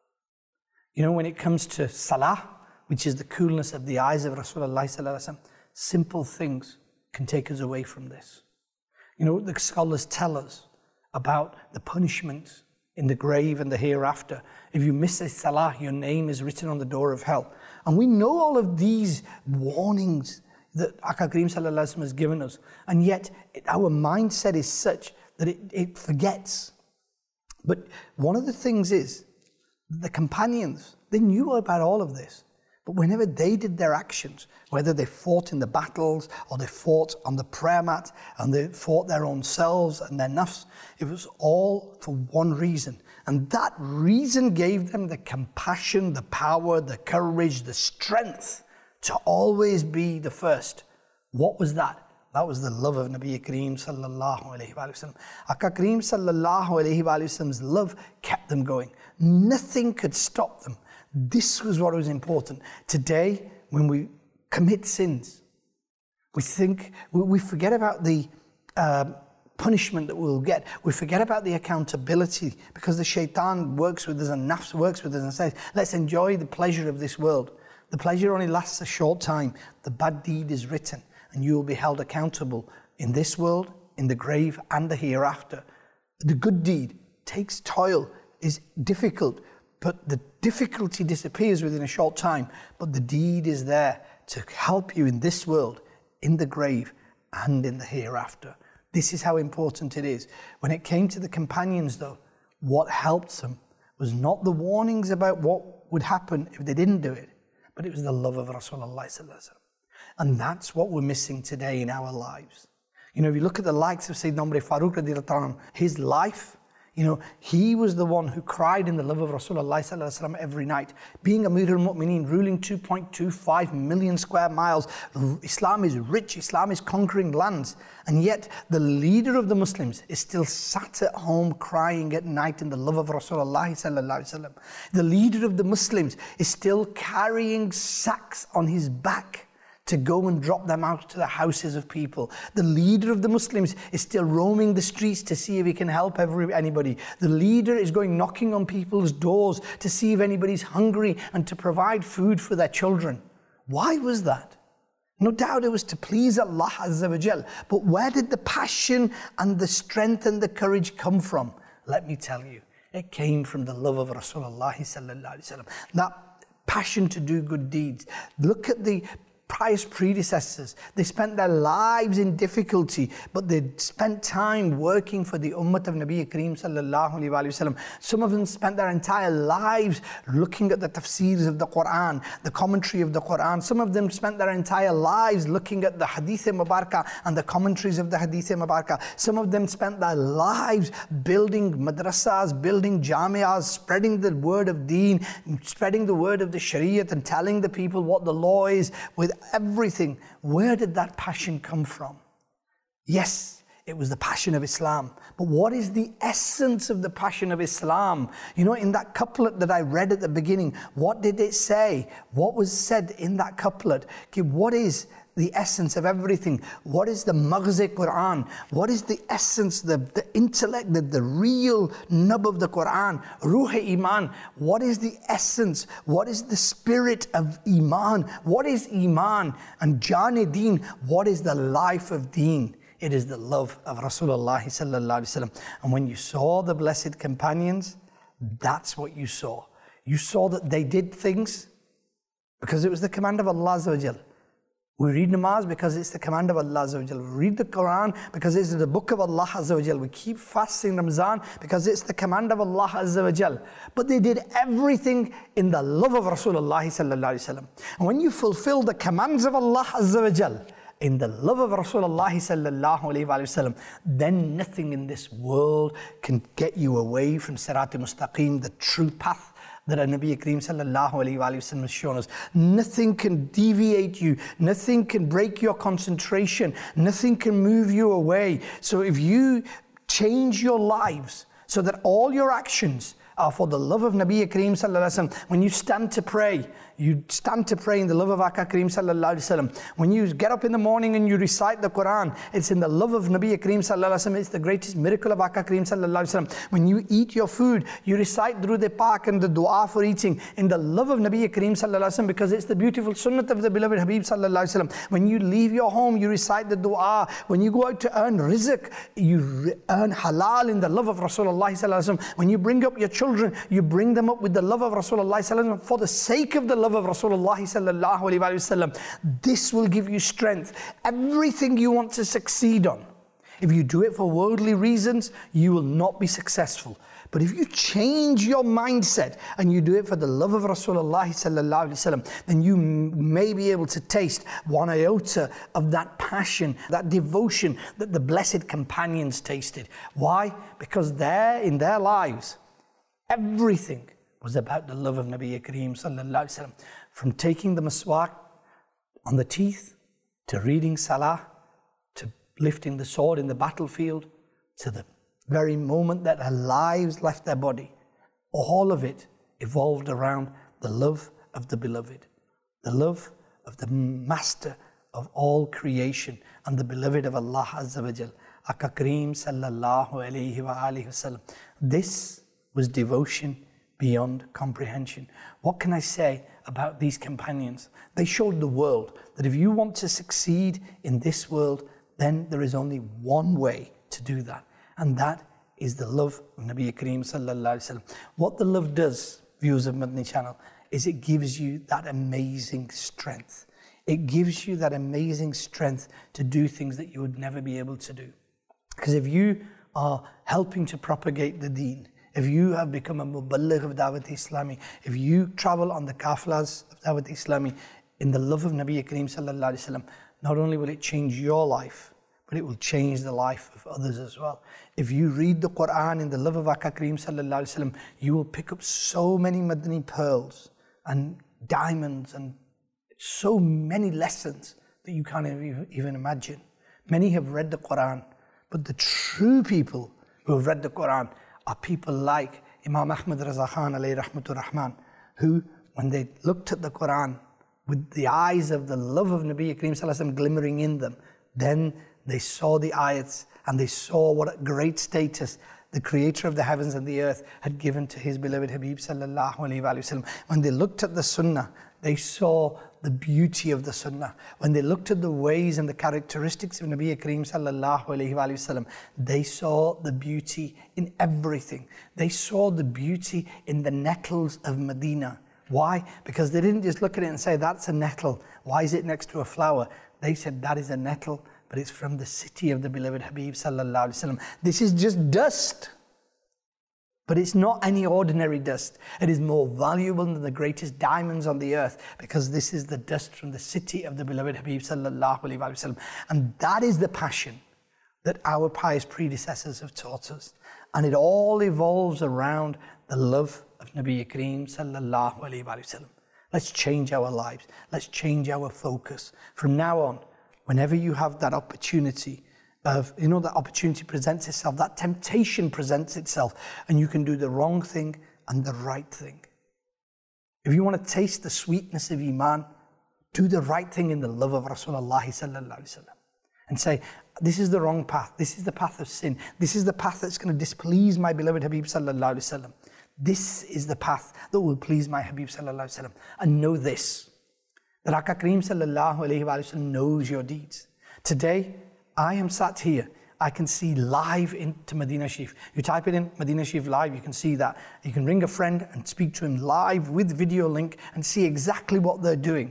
You know, when it comes to salah, which is the coolness of the eyes of Rasulullah sallallahu alaihi wasallam, simple things can take us away from this. You know, the scholars tell us about the punishment in the grave and the hereafter. If you miss a salah, your name is written on the door of hell. And we know all of these warnings that Aka Kareem sallallahu alaihi wasallam has given us, and yet our mindset is such that it forgets. But one of the things is, the companions, they knew about all of this, but whenever they did their actions, whether they fought in the battles or they fought on the prayer mat and they fought their own selves and their nafs, it was all for one reason. And that reason gave them the compassion, the power, the courage, the strength to always be the first. What was that? That was the love of Nabi Kareem sallallahu alayhi wa sallam. Aka Kareem sallallahu alayhi wa sallam's love kept them going. Nothing could stop them. This was what was important. Today, when we commit sins, we think, we forget about the punishment that we'll get. We forget about the accountability, because the shaitan works with us and nafs works with us and says, let's enjoy the pleasure of this world. The pleasure only lasts a short time. The bad deed is written, and you will be held accountable in this world, in the grave, and the hereafter. The good deed takes toil, is difficult, but the difficulty disappears within a short time. But the deed is there to help you in this world, in the grave, and in the hereafter. This is how important it is. When it came to the companions though, what helped them was not the warnings about what would happen if they didn't do it, but it was the love of Rasulullah sallallahu alaihi wasallam. And that's what we're missing today in our lives. You know, if you look at the likes of Sayyidina Umar Farooq radiyallahu anhu, his life, you know, he was the one who cried in the love of Rasulullah sallallahu alaihi wasallam every night. Being Amir al-Mu'mineen, ruling 2.25 million square miles, Islam is rich, Islam is conquering lands, and yet the leader of the Muslims is still sat at home crying at night in the love of Rasulullah sallallahu alaihi wasallam. The leader of the Muslims is still carrying sacks on his back to go and drop them out to the houses of people. The leader of the Muslims is still roaming the streets to see if he can help anybody. The leader is going knocking on people's doors to see if anybody's hungry and to provide food for their children. Why was that? No doubt it was to please Allah Azza wa Jal. But where did the passion and the strength and the courage come from? Let me tell you, it came from the love of Rasulullah sallallahu alaihi wasallam. That passion to do good deeds. Look at the pious predecessors. They spent their lives in difficulty, but they spent time working for the ummah of Nabi Kareem sallallahu alaihi wasallam. Some of them spent their entire lives looking at the tafsirs of the Quran, the commentary of the Quran. Some of them spent their entire lives looking at the Hadith Mubarakah and the commentaries of the Hadith Mubarakah. Some of them spent their lives building madrasas, building jamias, spreading the word of deen, spreading the word of the Shariat and telling the people what the law is with everything. Where did that passion come from? Yes, it was the passion of Islam. But what is the essence of the passion of Islam? You know, in that couplet that I read at the beginning, what did it say? What was said in that couplet? Okay, what is the essence of everything? What is the Maghz Quran? What is the essence, the intellect, the real nub of the Quran? Ruh Iman. What is the essence? What is the spirit of Iman? What is Iman? And Jan Deen, what is the life of Deen? It is the love of Rasulullah sallallahu alaihi wasallam. And when you saw the blessed companions, that's what you saw. You saw that they did things because it was the command of Allah Azza wa Jal. We read namaz because it's the command of Allah Azza wa Jal. We read the Quran because it's the book of Allah Azza wa Jal. We keep fasting Ramzan because it's the command of Allah Azza wa Jal. But they did everything in the love of Rasulullah sallallahu alaihi wasallam. And when you fulfill the commands of Allah Azza wa Jal in the love of Rasulullah sallallahu alaihi wasallam, then nothing in this world can get you away from Sirat-e Mustaqim, the true path that Nabi Kareem sallallahu alaihi wasallam has shown us. Nothing can deviate you. Nothing can break your concentration. Nothing can move you away. So if you change your lives so that all your actions are for the love of Nabi Kareem sallallahu alaihi wasallam, when you stand to pray, you stand to pray in the love of Aka Kareem sallallahu alaihi wasallam. When you get up in the morning and you recite the Quran, it's in the love of Nabi Kareem sallallahu alaihi wasallam. It's the greatest miracle of Aka Kareem sallallahu alaihi wasallam. When you eat your food, you recite Durud Pak and the dua for eating in the love of Nabi Kareem sallallahu alaihi wasallam, because it's the beautiful sunnah of the beloved Habib sallallahu alaihi wasallam. When you leave your home, you recite the dua. When you go out to earn rizq, you earn halal in the love of Rasulullah sallallahu alaihi wasallam. When you bring up your children, you bring them up with the love of Rasulullah sallallahu alaihi wasallam for the sake of the love of Rasulullah sallallahu alaihi wasallam. This will give you strength. Everything you want to succeed on, if you do it for worldly reasons, you will not be successful. But if you change your mindset and you do it for the love of Rasulullah sallallahu alaihi wasallam, then you may be able to taste one iota of that passion, that devotion that the blessed companions tasted. Why? Because in their lives, everything was about the love of Nabi Kareem sallallahu alaihi wasallam. From taking the maswak on the teeth, to reading salah, to lifting the sword in the battlefield, to the very moment that their lives left their body, all of it evolved around the love of the beloved, the love of the master of all creation and the beloved of Allah Azza wa Jal, Aka Kareem sallallahu alaihi wa alihi wasallam. This was devotion beyond comprehension. What can I say about these companions? They showed the world that if you want to succeed in this world, then there is only one way to do that, and that is the love of Nabi Kareem sallallahu alaihi wasallam. What the love does, viewers of Madani Channel, is it gives you that amazing strength. it gives you that amazing strength to do things that you would never be able to do. Because if you are helping to propagate the deen, if you have become a muballigh of Dawat Islami, if you travel on the kafilas of Dawat Islami in the love of Nabi Kareem sallallahu alaihi wasallam, not only will it change your life, but it will change the life of others as well. If you read the Quran in the love of Aka Kareem sallallahu alaihi wasallam, you will pick up so many Madani pearls and diamonds and so many lessons that you can't even imagine. Many have read the Quran, but the true people who have read the Quran are people like Imam Ahmad Raza Khan alayhi rahmatur rahman, who, when they looked at the Quran with the eyes of the love of Nabi Kareem sallallahu alaihi wasallam glimmering in them, then they saw the ayats and they saw what a great status the creator of the heavens and the earth had given to his beloved Habib sallallahu alaihi wasallam. When they looked at the sunnah, they saw the beauty of the sunnah. When they looked at the ways and the characteristics of Nabi Kareem sallallahu alaihi wasallam, they saw the beauty in everything. They saw the beauty in the nettles of Medina. Why? Because they didn't just look at it and say, that's a nettle. Why is it next to a flower? They said, that is a nettle, but it's from the city of the beloved Habib sallallahu alaihi wasallam. This is just dust. But it's not any ordinary dust. It is more valuable than the greatest diamonds on the earth, because this is the dust from the city of the beloved Habib sallallahu alaihi wasallam. And that is the passion that our pious predecessors have taught us. And it all evolves around the love of Nabi Kareem sallallahu alaihi wasallam. Let's change our lives. Let's change our focus. From now on, whenever you have that opportunity of, that opportunity presents itself, that temptation presents itself, and you can do the wrong thing and the right thing. If you want to taste the sweetness of Iman, do the right thing in the love of Rasulullah sallallahu alaihi wasallam, and say, this is the wrong path. This is the path of sin. This is the path that's going to displease my beloved Habib sallallahu alaihi wasallam. This is the path that will please my Habib sallallahu alaihi wasallam. And know this, that Aka Kareem sallallahu alaihi wasallam knows your deeds. Today, I am sat here. I can see live into Medina Sharif. You type it in Medina Sharif live, you can see that. You can ring a friend and speak to him live with video link and see exactly what they're doing.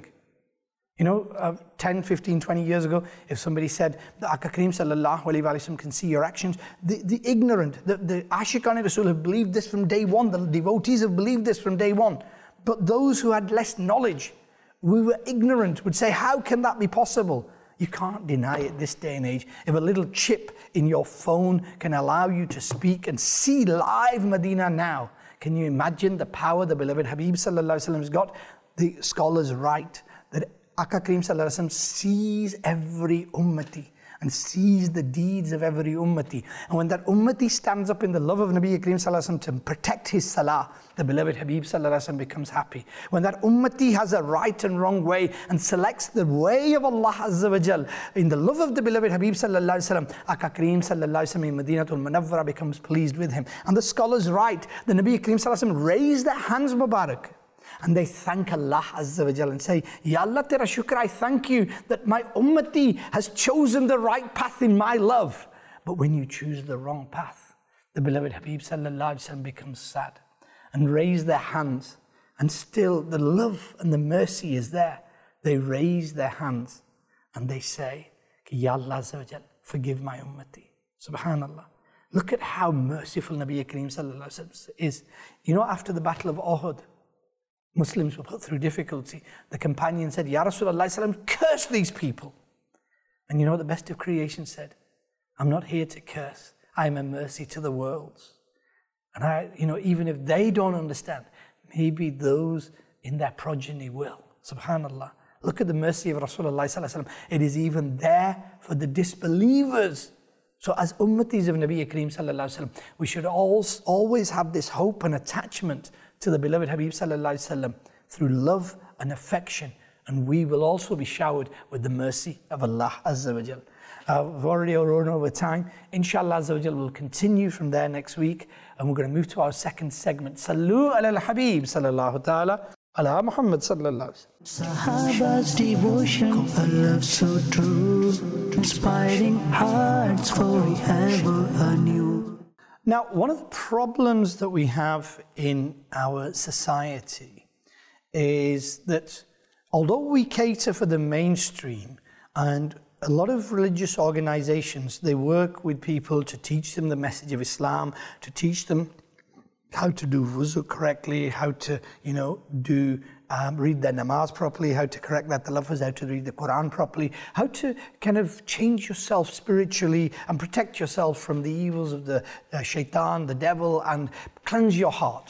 10, 15, 20 years ago, if somebody said that Aka Kareem sallallahu alaihi wasallam can see your actions, the ignorant, the Ashiqan Rasul have believed this from day one. The devotees have believed this from day one. But those who had less knowledge, we were ignorant, would say, how can that be possible? You can't deny it this day and age. If a little chip in your phone can allow you to speak and see live Medina now, can you imagine the power the beloved Habib sallallahu alaihi wasallam has got? The scholars write that Aka Kareem sallallahu alaihi wasallam sees every ummati and sees the deeds of every ummati. And when that ummati stands up in the love of Nabi Kareem sallallahu alaihi wasallam to protect his salah, the beloved Habib sallallahu alaihi wasallam becomes happy. When that ummati has a right and wrong way and selects the way of Allah Azza wa Jal in the love of the beloved Habib sallallahu alaihi wasallam, Aka Kareem sallallahu alaihi wasallam in Madinatul Munawwara becomes pleased with him. And the scholars write, the Nabi Kareem sallallahu alaihi wasallam raise their hands Mubarak, and they thank Allah Azza wa Jal and say, Ya Allah tera shukr, I thank you that my ummati has chosen the right path in my love. But when you choose the wrong path, the beloved Habib sallallahu alaihi wasallam becomes sad and raise their hands, and still the love and the mercy is there. They raise their hands and they say, Ya Allah Azza wa Jal, forgive my ummati. Subhanallah. Look at how merciful Nabi Kareem sallallahu alaihi wasallam is. After the battle of Uhud, Muslims were put through difficulty. The companion said, Ya Rasulullah, curse these people. And what the best of creation said? I'm not here to curse. I am a mercy to the worlds. And even if they don't understand, maybe those in their progeny will. Subhanallah. Look at the mercy of Rasulullah. It is even there for the disbelievers. So as ummatis of Nabi Kareem sallallahu alaihi wasallam, we should always have this hope and attachment to the beloved Habib sallallahu alaihi wasallam through love and affection, and we will also be showered with the mercy of Allah Azza wa Jal. We've already run over time. Inshallah Azza wa Jal will continue from there next week, and we're going to move to our second segment. Sallu ala al-Habib sallallahu ta'ala ala Muhammad sallallahu alaihi wasallam. Sahaba's devotion, a love so true, inspiring hearts forever anew. Now, one of the problems that we have in our society is that although we cater for the mainstream, and a lot of religious organizations, they work with people to teach them the message of Islam, to teach them how to do wuzu correctly, how to, read their namaz properly, how to correct their talaffuz, how to read the Quran properly, how to kind of change yourself spiritually and protect yourself from the evils of the shaitan, the devil, and cleanse your heart.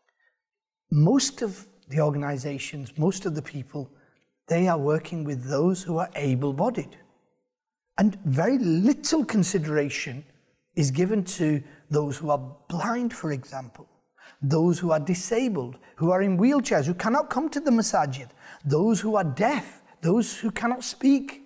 Most of the organizations, most of the people, they are working with those who are able-bodied. And very little consideration is given to those who are blind, for example, those who are disabled, who are in wheelchairs, who cannot come to the masajid, those who are deaf, those who cannot speak.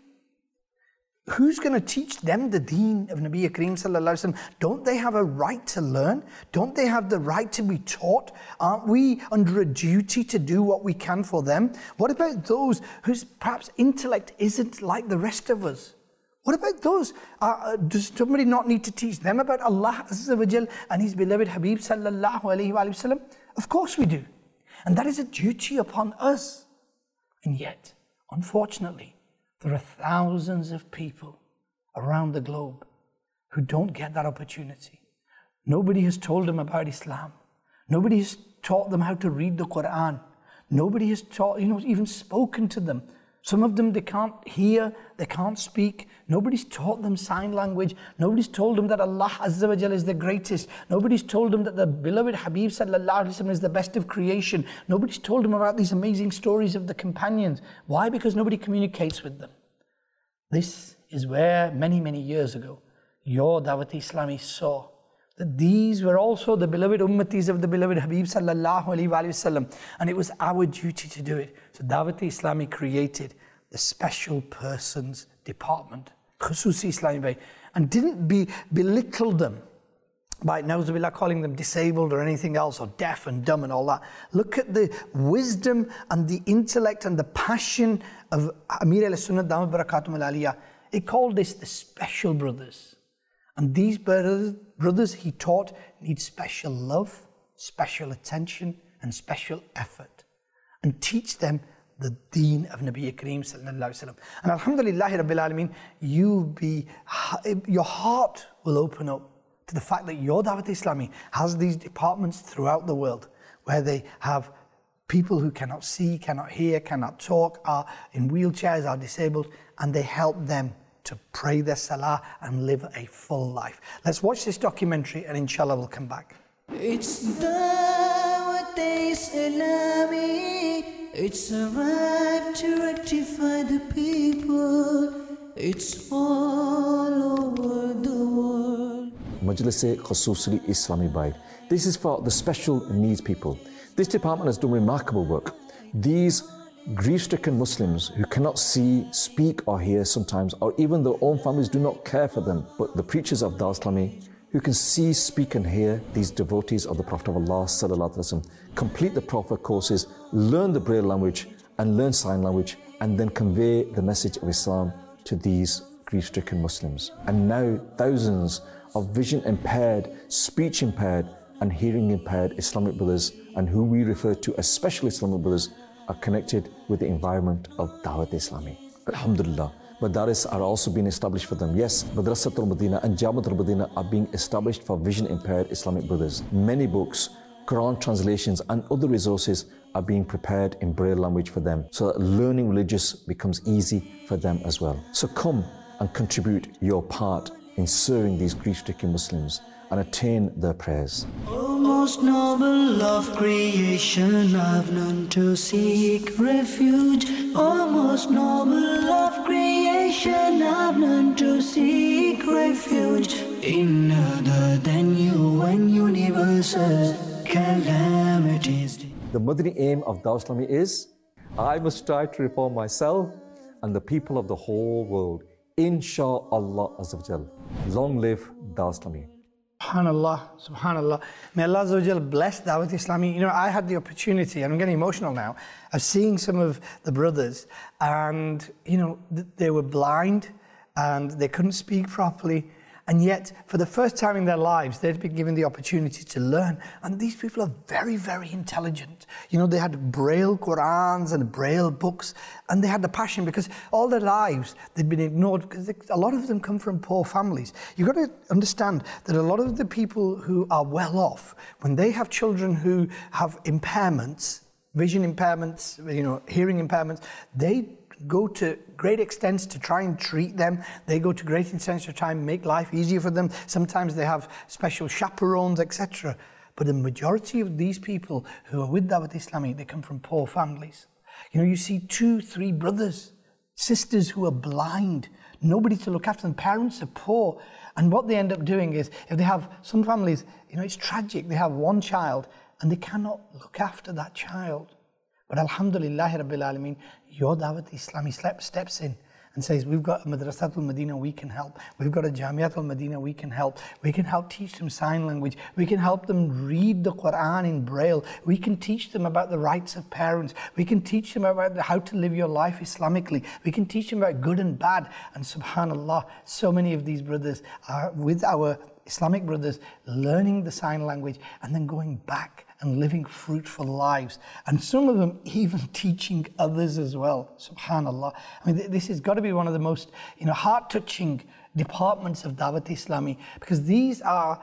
Who's going to teach them the deen of Nabi Kareem sallallahu alaihi wasallam? Don't they have a right to learn? Don't they have the right to be taught? Aren't we under a duty to do what we can for them? What about those whose perhaps intellect isn't like the rest of us? What about those? Does somebody not need to teach them about Allah Azza wa Jal and His beloved Habib sallallahu alaihi wasallam? Of course we do. And that is a duty upon us. And yet, unfortunately, there are thousands of people around the globe who don't get that opportunity. Nobody has told them about Islam. Nobody has taught them how to read the Quran. Nobody has taught, even spoken to them. Some of them, they can't hear, they can't speak. Nobody's taught them sign language. Nobody's told them that Allah Azza wa Jalla is the greatest. Nobody's told them that the beloved Habib sallallahu alaihi wasallam is the best of creation. Nobody's told them about these amazing stories of the companions. Why? Because nobody communicates with them. This is where many, many years ago, your Dawat Islami saw that these were also the beloved ummatis of the beloved Habib sallallahu alaihi wasallam, and it was our duty to do it. So Dawat Islami created the special persons department, Khususi Islami Bay, and didn't belittle them by Nauzubillah calling them disabled or anything else, or deaf and dumb and all that. Look at the wisdom and the intellect and the passion of Amir al-Sunnah Damat Barakatum al-Aliyah. He called this the special brothers. And these brothers he taught need special love, special attention, and special effort. And teach them the deen of Nabi Kareem sallallahu alaihi wasallam. And alhamdulillah rabbil alameen, your heart will open up to the fact that your Dawat Islami has these departments throughout the world where they have people who cannot see, cannot hear, cannot talk, are in wheelchairs, are disabled, and they help them to pray their salah and live a full life. Let's watch this documentary and inshallah we'll come back. It's Dawat Islami. It's arrived to rectify the people. It's all over the world. Majlis Khususi Islami Bay. This is for the special needs people. This department has done remarkable work. These grief-stricken Muslims who cannot see, speak or hear sometimes, or even their own families do not care for them, but the preachers of Dawat Islami who can see, speak and hear, these devotees of the Prophet of Allah sallallahu alaihi wasallam, complete the Prophet courses, learn the Braille language and learn sign language, and then convey the message of Islam to these grief-stricken Muslims. And now thousands of vision impaired, speech impaired and hearing impaired Islamic brothers, and who we refer to as special Islamic brothers, are connected with the environment of Dawat Islami. Alhamdulillah. Madaris are also being established for them. Yes, Madrasatul Madina and Jamatul Madina are being established for vision impaired Islamic brothers. Many books, Quran translations and other resources are being prepared in Braille language for them, so that learning religious becomes easy for them as well. So come and contribute your part in serving these grief-stricken Muslims and attain their prayers. O most noble of creation, I've none to seek refuge. O most noble of creation, I've none to seek refuge in other than you when universal calamities. The Madani aim of Dawat Islami is, I must strive to reform myself and the people of the whole world. Insha'Allah Azza wa Jal. Long live Dawat Islami. SubhanAllah, SubhanAllah. May Allah Azza wa Jal bless Dawat Islami. I had the opportunity, and I'm getting emotional now, of seeing some of the brothers, and they were blind and they couldn't speak properly, And yet, for the first time in their lives, they'd been given the opportunity to learn. And these people are very, very intelligent. They had Braille Qurans and Braille books, and they had the passion because all their lives they'd been ignored because a lot of them come from poor families. You've got to understand that a lot of the people who are well off, when they have children who have impairments, vision impairments, hearing impairments, they go to great extents to try and treat them. They go to great extents to try and make life easier for them. Sometimes they have special chaperones, etc. But the majority of these people who are with Dawat Islami, they come from poor families. You see 2, 3 brothers, sisters who are blind, nobody to look after them, parents are poor. And what they end up doing is, if they have some families, it's tragic. They have one child and they cannot look after that child. But Alhamdulillah Rabbil Alameen, your Dawat Islami steps in and says, we've got a Madrasatul Madinah, we can help. We've got a Jamiatul Madinah, we can help. We can help teach them sign language. We can help them read the Quran in Braille. We can teach them about the rights of parents. We can teach them about how to live your life Islamically. We can teach them about good and bad. And subhanAllah, so many of these brothers are with our Islamic brothers learning the sign language and then going back and living fruitful lives. And some of them even teaching others as well. SubhanAllah. This has got to be one of the most heart-touching departments of Dawat Islami, because these are,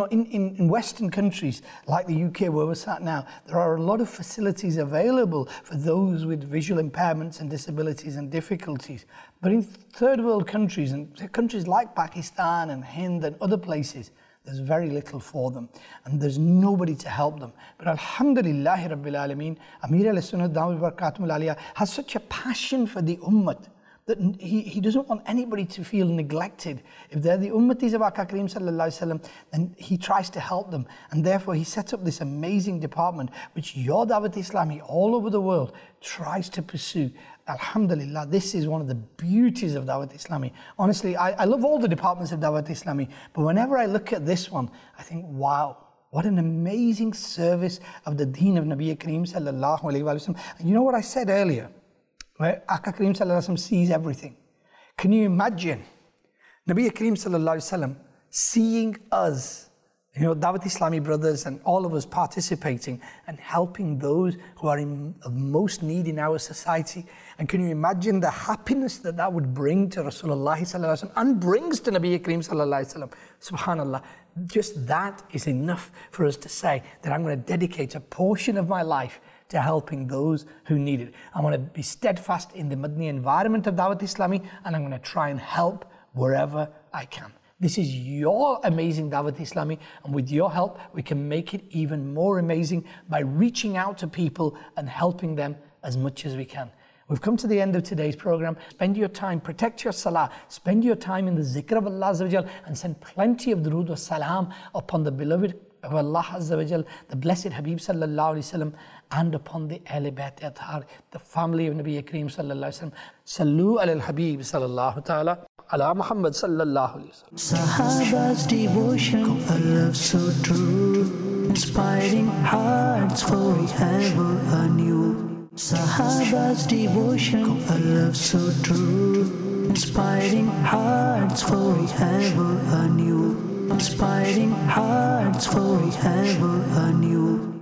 in Western countries like the UK where we're sat now, there are a lot of facilities available for those with visual impairments and disabilities and difficulties. But in third world countries, and countries like Pakistan and Hind and other places, there's very little for them, and there's nobody to help them. But Alhamdulillah Rabbil Alameen, Amir al-Sunnah Dawud Barakatum al-Aliyah has such a passion for the ummah that he doesn't want anybody to feel neglected. If they're the ummatis of Aka Kareem Sallallahu Alaihi Wasallam, then he tries to help them. And therefore he set up this amazing department, which your Dawat Islami all over the world tries to pursue. Alhamdulillah, this is one of the beauties of Dawat Islami. Honestly, I love all the departments of Dawat Islami, but whenever I look at this one, I think, wow, what an amazing service of the deen of Nabi Kareem Sallallahu Alaihi Wasallam. And you know what I said earlier? Where Aka Kareem Sallallahu Alaihi Wasallam sees everything. Can you imagine Nabi Kareem Sallallahu Alaihi Wasallam seeing us, Dawat Islami brothers and all of us participating and helping those who are of most need in our society? And can you imagine the happiness that would bring to Rasulullah Sallallahu Alaihi Wasallam and brings to Nabi Kareem Sallallahu Alaihi Wasallam? Subhanallah, just that is enough for us to say that I'm going to dedicate a portion of my life to helping those who need it. I want to be steadfast in the Madni environment of Dawat Islami, and I'm going to try and help wherever I can. This is your amazing Dawat Islami, and with your help, we can make it even more amazing by reaching out to people and helping them as much as we can. We've come to the end of today's program. Spend your time, protect your salah, spend your time in the zikr of Allah Azza wa Jal, and send plenty of durood wa salam upon the beloved of Allah Azza wa Jal, the blessed Habib Sallallahu Alaihi Wasallam, and upon the Ahl Bayt Athhar, the family of Nabi Kareem Sallallahu Alaihi Wasallam. Sallu ala al-Habib Sallallahu Ta'ala ala Muhammad Sallallahu Alaihi Wasallam. Sahaba's devotion, a love so true, inspiring hearts forever anew. Sahaba's devotion, a love so true, inspiring hearts forever anew. Inspiring hearts forever anew.